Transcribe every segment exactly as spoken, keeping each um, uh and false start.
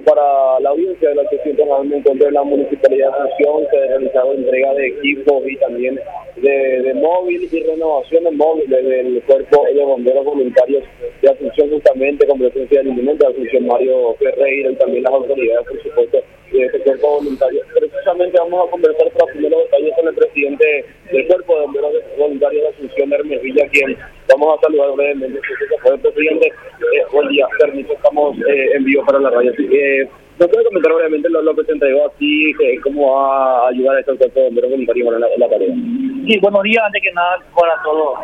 para la audiencia de la ochocientos noventa encuentro de la Municipalidad de Asunción. Se ha realizado entrega de equipos y también de, de móviles y renovación de móviles del Cuerpo de Bomberos Voluntarios de Asunción, justamente con presencia del intendente de Asunción, Mario Ferreira, y también las autoridades, por supuesto, de este Cuerpo Voluntario. Precisamente vamos a conversar para primeros detalles con el presidente del Cuerpo de Bomberos Voluntarios de Asunción, Hermes Villa, quien vamos a saludar brevemente. El presidente, eh, buen día, permiso, estamos eh, en vivo para la radio. Así que, ¿nos puede comentar brevemente lo, lo que se entregó aquí, que, cómo va a ayudar a este Cuerpo de Bomberos Voluntarios en la, en la tarea? Sí, buenos días, antes que nada, para todos.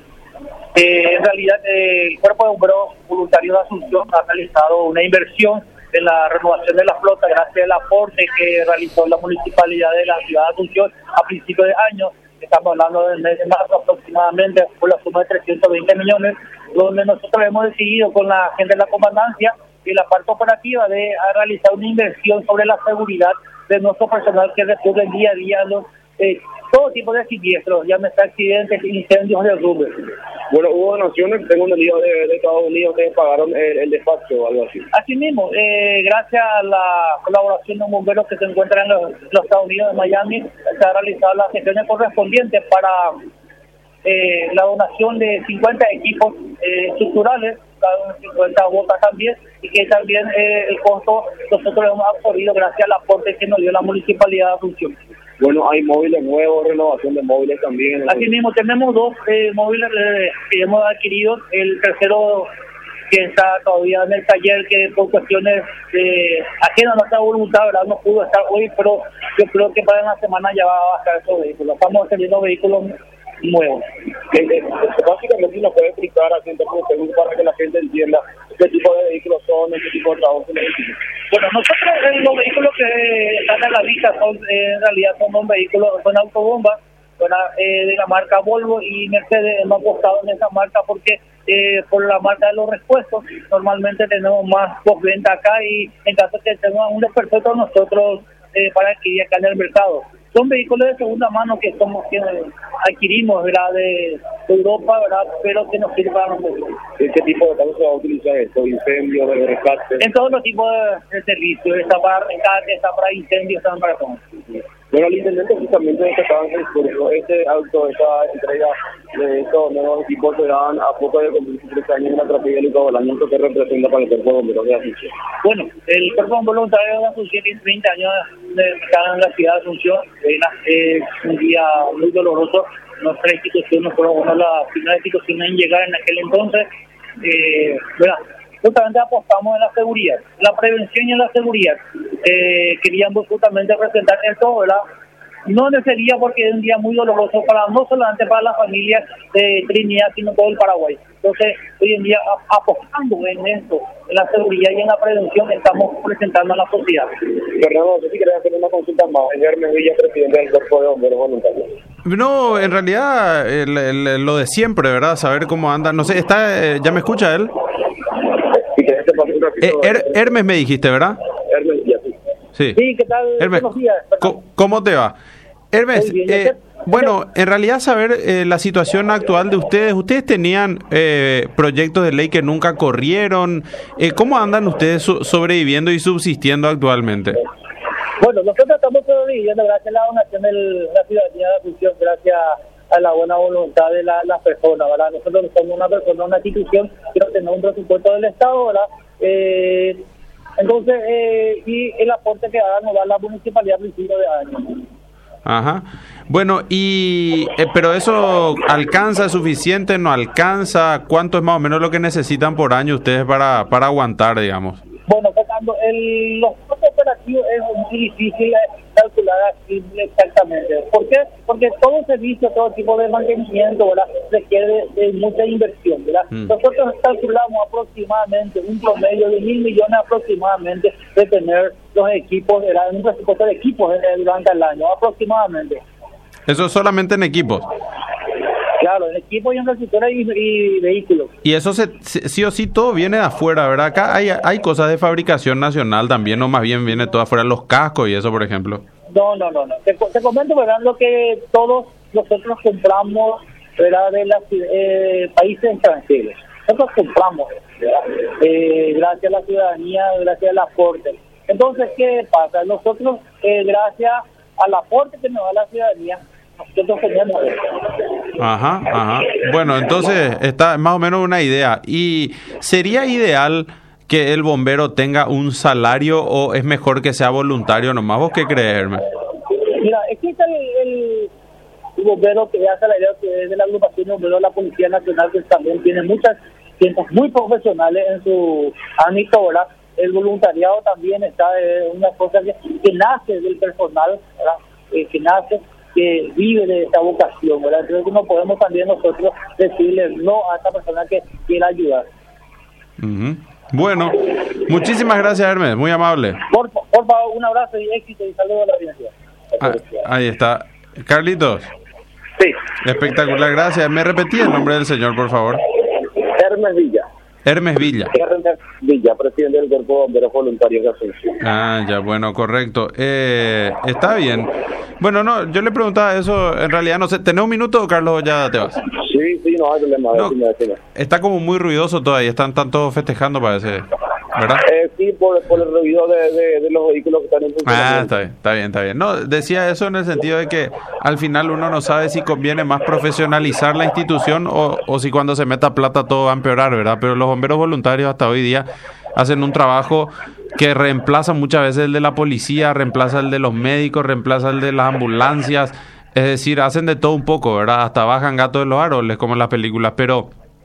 Eh, en realidad, eh, el Cuerpo de Bomberos Voluntarios de Asunción ha realizado una inversión en la renovación de la flota gracias al aporte que realizó la Municipalidad de la Ciudad de Asunción a principios de año. Estamos hablando del mes de marzo aproximadamente, por la suma de trescientos veinte millones, donde nosotros hemos decidido con la gente de la comandancia y la parte operativa de realizar una inversión sobre la seguridad de nuestro personal que resuelve día a día los eh, todo tipo de siniestros, llámese accidentes, incendios, derrumbes. Bueno, hubo donaciones, tengo entendido, de, de Estados Unidos que pagaron el, el despacho o algo así. Así mismo, eh, gracias a la colaboración de bomberos que se encuentran en los, los Estados Unidos de Miami, se han realizado las gestiones correspondientes para eh, la donación de cincuenta equipos eh, estructurales, cada uno cincuenta botas también, y que también eh, el costo nosotros hemos absorbido gracias al aporte que nos dio la Municipalidad de Asunción. Bueno, hay móviles nuevos, renovación de móviles también. Así mismo, tenemos dos eh, móviles eh, que hemos adquirido. El tercero que está todavía en el taller, que por cuestiones eh, ajenas a nuestra voluntad, ¿verdad?, no pudo estar hoy, pero yo creo que para la semana ya va a bajar esos vehículos. Estamos teniendo vehículos nuevos. Eh, eh, básicamente, si nos puede explicar así, entonces, para que la gente entienda qué tipo de vehículos son, qué tipo de trabajo son los vehículos. Bueno, nosotros eh, los vehículos que están en la vista son, eh, en realidad son dos vehículos, son autobombas, bueno, eh, de la marca Volvo y Mercedes. Hemos apostado en esa marca porque eh, por la marca de los repuestos normalmente tenemos más postventa acá, y en caso de que tengamos un desperfecto nosotros eh, para adquirir acá en el mercado. Son vehículos de segunda mano que somos que adquirimos, ¿verdad?, de, de Europa, ¿verdad?, pero que nos sirven para nosotros. ¿Qué tipo de carros se va a utilizar esto? ¿Incendios, de rescate? En todos los tipos de, de servicios. Está para rescate, está para incendios, está para todo. Bueno, el intendente justamente destacaba en el discurso, este auto, esta entrega de estos nuevos equipos se dan a poco de cumplir tres años en la tragedia del encabalamiento que representa para el Cuerpo de Bomberos de Asunción. Bueno, el Cuerpo de Bomberos Voluntarios de Asunción tiene veinte años de estar en la ciudad de Asunción. Es un día muy doloroso. Nuestra institución fue una de las primeras instituciones en llegar en aquel entonces. Eh, ¿verdad? Justamente apostamos en la seguridad, la prevención y en la seguridad. Eh, queríamos justamente presentar esto, ¿verdad? No sería porque es un día muy doloroso para no solamente para las familias de Trinidad, sino todo el Paraguay. Entonces, hoy en día, apostando en esto, en la seguridad y en la prevención, estamos presentando a la sociedad. Fernando, no sé si querés hacer una consulta más. Hermes Villa, presidente del Cuerpo de Bomberos Voluntarios. No, en realidad, el, el, lo de siempre, ¿verdad? Saber cómo anda. No sé, está, eh, ¿ya me escucha él? Eh, Her Hermes me dijiste, ¿verdad? Hermes Villa, sí. Sí. Sí, ¿qué tal? Hermes, buenos días. ¿cómo te va? Hermes, eh, bueno, en realidad saber eh, la situación actual de ustedes. Ustedes tenían eh, proyectos de ley que nunca corrieron. Eh, ¿Cómo andan ustedes so sobreviviendo y subsistiendo actualmente? Bueno, nosotros estamos sobreviviendo gracias a la donación de la ciudadanía de Asunción, gracias a la buena voluntad de las la personas, ¿verdad? Nosotros somos una persona, una institución que no tenemos un presupuesto del Estado, ¿verdad? Eh, entonces, eh, y el aporte que ahora nos da la municipalidad a principios de año. Ajá. Bueno, y eh, pero eso alcanza, es suficiente, no alcanza. ¿Cuánto es más o menos lo que necesitan por año ustedes para para aguantar, digamos? Bueno, Fernando, el, los costos operativos es muy difícil calcular así exactamente. ¿Por qué? Porque todo servicio, todo tipo de mantenimiento, ¿verdad?, requiere de, de mucha inversión, ¿verdad? Mm. Nosotros calculamos aproximadamente un promedio de mil millones aproximadamente de tener los equipos, ¿verdad?, un presupuesto de equipos ¿verdad?, durante el año, aproximadamente. ¿Eso solamente en equipos? Claro, en equipo y en infraestructura y, y vehículos. Y eso se, sí o sí todo viene de afuera, ¿verdad? Acá hay hay cosas de fabricación nacional también, o más bien viene todo afuera, los cascos y eso, por ejemplo. No, no, no, no. Te, te comento, ¿verdad?, lo que todos nosotros compramos, ¿verdad?, de los eh, países extranjeros. Nosotros compramos, ¿verdad? Eh, gracias a la ciudadanía, gracias al aporte. Entonces, ¿qué pasa? Nosotros, eh, gracias al aporte que nos da la ciudadanía, nosotros tenemos eso. Ajá, ajá. Bueno, entonces está más o menos una idea. ¿Y sería ideal que el bombero tenga un salario o es mejor que sea voluntario nomás? ¿Vos qué crees, Hermes? Mira, existe el, el, el bombero que es asalariado, que es de la agrupación de bomberos de la Policía Nacional, que también tiene muchas cientos muy profesionales en su ámbito, ¿verdad? El voluntariado también está, es una cosa que, que nace del personal, ¿verdad? Eh, que nace, que vive de esta vocación, ¿verdad? Entonces no podemos también nosotros decirle no a esta persona que quiera ayudar. Uh-huh. Bueno, muchísimas gracias, Hermes, muy amable. Por, por favor, un abrazo y éxito y saludos a la audiencia. Ah, ahí está. Carlitos. Sí. Espectacular, gracias. ¿Me repetí el nombre del señor, por favor? Hermes Villa. Hermes Villa. Hermes Villa, presidente del Cuerpo de Bomberos Voluntarios de Asunción. Ah, ya, bueno, correcto. Eh, está bien. Bueno, no, yo le preguntaba eso, en realidad, no sé, ¿tenés un minuto, Carlos, o ya te vas? Sí, sí, no hay problema. No, decime, decime. está como muy ruidoso todavía, están tanto festejando, parece, ¿verdad? Eh, sí, por, por el ruido de, de, de los vehículos que están en funcionamiento. Ah, está bien, está bien, está bien. No, decía eso en el sentido de que al final uno no sabe si conviene más profesionalizar la institución o, o si cuando se meta plata todo va a empeorar, ¿verdad? Pero los bomberos voluntarios hasta hoy día hacen un trabajo que reemplaza muchas veces el de la policía, reemplaza el de los médicos, reemplaza el de las ambulancias, es decir, hacen de todo un poco, ¿verdad? Hasta bajan gatos de los árboles como en las películas, pero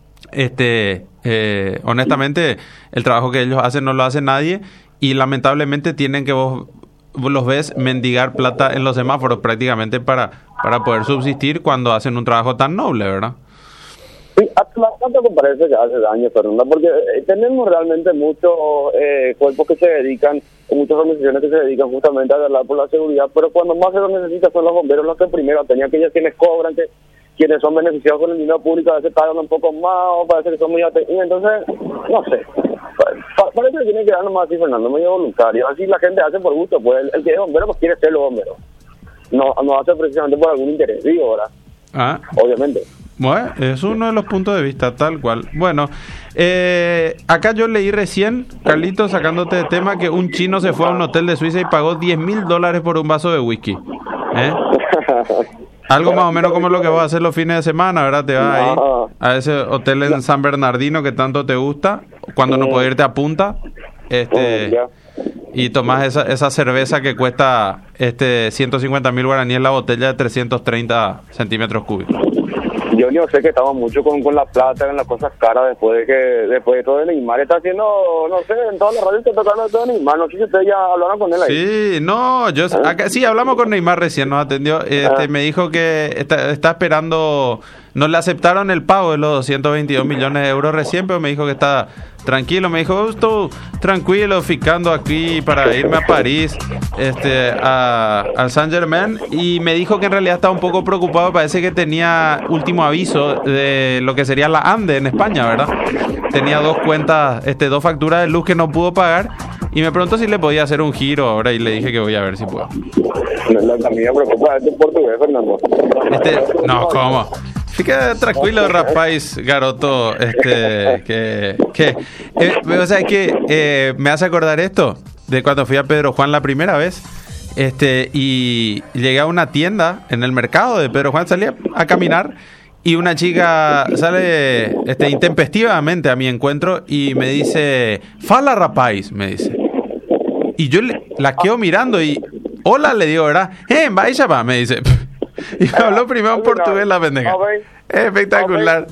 este eh, honestamente el trabajo que ellos hacen no lo hace nadie y lamentablemente tienen que vos, vos los ves mendigar plata en los semáforos prácticamente para, para poder subsistir cuando hacen un trabajo tan noble, ¿verdad? Sí, bastante me parece que hace daño, Fernanda, porque eh, tenemos realmente muchos eh, cuerpos que se dedican, muchas organizaciones que se dedican justamente a velar por la seguridad, pero cuando más se lo necesita son los bomberos los que primero tenían, aquellos quienes cobran, que quienes son beneficiados con el dinero público, a veces pagan un poco más, o parece que son muy atendidos, entonces, no sé, pa parece que tiene que dar nomás así, Fernando, medio voluntario, así la gente hace por gusto, pues el, el que es bombero pues quiere ser los bomberos, no, no hace precisamente por algún interés, digo, ¿verdad? Ah. Obviamente. Bueno, es uno de los puntos de vista, tal cual. Bueno, eh, acá yo leí recién, Carlitos, sacándote de tema, que un chino se fue a un hotel de Suiza y pagó diez mil dólares por un vaso de whisky. ¿Eh? Algo más o menos como lo que vas a hacer los fines de semana, ¿verdad? Te vas ahí a ese hotel en San Bernardino que tanto te gusta, cuando no puedes irte a Punta, este, y tomás esa, esa cerveza que cuesta este ciento cincuenta mil guaraníes la botella de trescientos treinta centímetros cúbicos. Yo no sé que estamos mucho con, con la plata, en las cosas caras, después de que después de todo de Neymar está haciendo, no sé, en todas las radios está tocando de todo Neymar, no sé si ustedes ya hablaron con él ahí. Sí, no, yo ¿Ah? acá, sí, hablamos con Neymar recién, nos atendió, este, ¿Ah? me dijo que está, está esperando, no le aceptaron el pago de los doscientos veintidós millones de euros recién, pero me dijo que está tranquilo, me dijo, estoy tranquilo, ficando aquí para irme a París, este, a, al Saint Germain, y me dijo que en realidad estaba un poco preocupado, parece que tenía último aviso de lo que sería la ANDE en España, ¿verdad? Tenía dos cuentas, este, dos facturas de luz que no pudo pagar, y me preguntó si le podía hacer un giro ahora, y le dije que voy a ver si puedo. La también me preocupa, este portugués, Fernando. Este, no, ¿cómo? Fica tranquilo, rapaz, garoto, este, que, que, eh, o sea, que eh, me hace acordar esto, de cuando fui a Pedro Juan la primera vez, este, y llegué a una tienda en el mercado de Pedro Juan, salí a caminar, y una chica sale, este, intempestivamente a mi encuentro, y me dice, fala, rapaz, me dice, y yo le, la quedo mirando, y, hola, le digo, ¿verdad? Eh, vaya, va, me dice, y me habló primero en portugués la pendeja. Espectacular.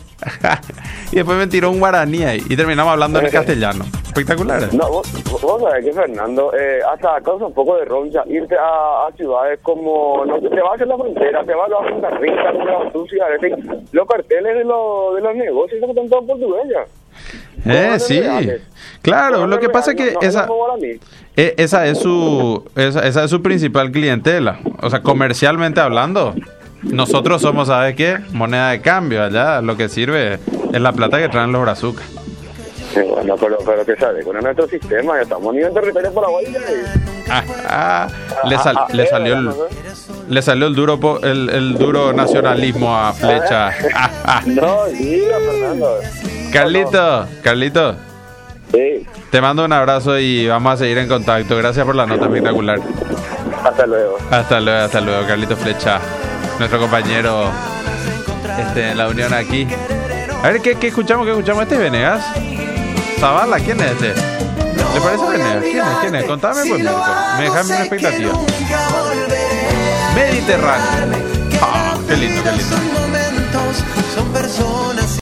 Y después me tiró un guaraní ahí y terminamos hablando en castellano. Espectacular. No, vos, vos sabés que, Fernando, eh, hasta causa un poco de roncha irte a, a ciudades como, no, te vas a la frontera, te vas a la Punta Rica, te vas a tu ciudad, los carteles de, lo, de los negocios son todos portugueses. Eh, sí. Claro, lo que pasa es que esa, eh, esa es su esa, esa es su principal clientela. O sea, comercialmente hablando, nosotros somos, ¿sabes qué? Moneda de cambio. Allá lo que sirve es la plata que traen los brazucas. Sí, bueno, pero, pero que sabe, con nuestro sistema ya estamos ni en territorio paraguayo. Ah, ah, le, sal, ah, ah, le salió el, le salió el duro po, el, el duro nacionalismo a flecha. Ah, ah. No, diga, Fernando. Carlito, Carlito. Sí. Te mando un abrazo y vamos a seguir en contacto. Gracias por la nota espectacular. Hasta luego. Hasta luego, hasta luego. Carlito Flecha, nuestro compañero este, en la unión aquí. A ver, ¿qué, qué escuchamos? ¿Qué escuchamos? ¿Este es Venegas? Zavala, ¿quién es este? ¿Le parece Venegas? ¿Quién es? ¿Quién es? Contame, pues, Mirko. Me dejas una expectativa. Mediterráneo. Ah, qué lindo, qué lindo.